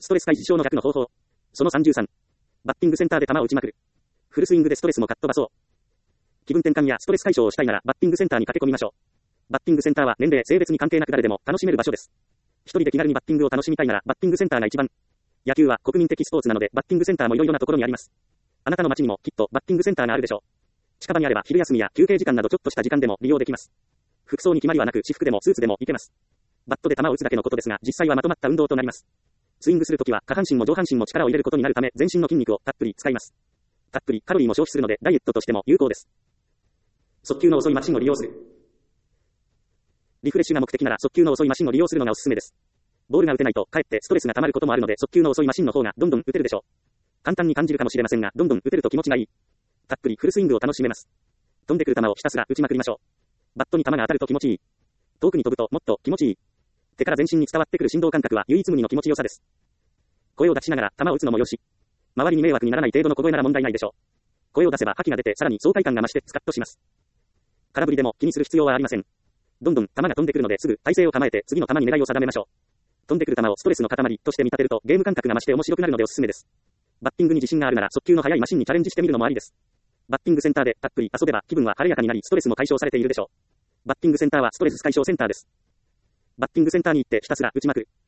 ストレス解消の逆の方法。その33。バッティングセンターで球を打ちまくる。フルスイングでストレスもかっ飛ばそう。気分転換やストレス解消をしたいならバッティングセンターに駆け込みましょう。バッティングセンターは年齢、性別に関係なく誰でも楽しめる場所です。一人で気軽にバッティングを楽しみたいならバッティングセンターが一番。野球は国民的スポーツなのでバッティングセンターもいろいろなところにあります。あなたの街にもきっとバッティングセンターがあるでしょう。近場にあれば昼休みや休憩時間などちょっとした時間でも利用できます。服装に決まりはなく私服でもスーツでもいけます。バットで球を打つだけのことですが実際はまとまった運動となります。スイングするときは下半身も上半身も力を入れることになるため全身の筋肉をたっぷり使います。たっぷりカロリーも消費するのでダイエットとしても有効です。速球の遅いマシンを利用する。リフレッシュが目的なら速球の遅いマシンを利用するのがおすすめです。ボールが打てないとかえってストレスが溜まることもあるので速球の遅いマシンの方がどんどん打てるでしょう。簡単に感じるかもしれませんがどんどん打てると気持ちがいい。たっぷりフルスイングを楽しめます。飛んでくる球をひたすら打ちまくりましょう。バットに球が当たると気持ちいい。遠くに飛ぶともっと気持ちいい。手から全身に伝わってくる振動感覚は唯一無二の気持ちよさです。声を出しながら球を打つのもよし。周りに迷惑にならない程度の小声なら問題ないでしょう。声を出せば覇気が出てさらに爽快感が増してスカッとします。空振りでも気にする必要はありません。どんどん球が飛んでくるのですぐ体勢を構えて次の球に狙いを定めましょう。飛んでくる球をストレスの塊として見立てるとゲーム感覚が増して面白くなるのでおすすめです。バッティングに自信があるなら速球の速いマシンにチャレンジしてみるのもありです。バッティングセンターでたっぷり遊べば気分は晴れやかになりストレスも解消されているでしょう。バッティングセンターはストレス解消センターです。バッティングセンターに行ってひたすら打ちまくる。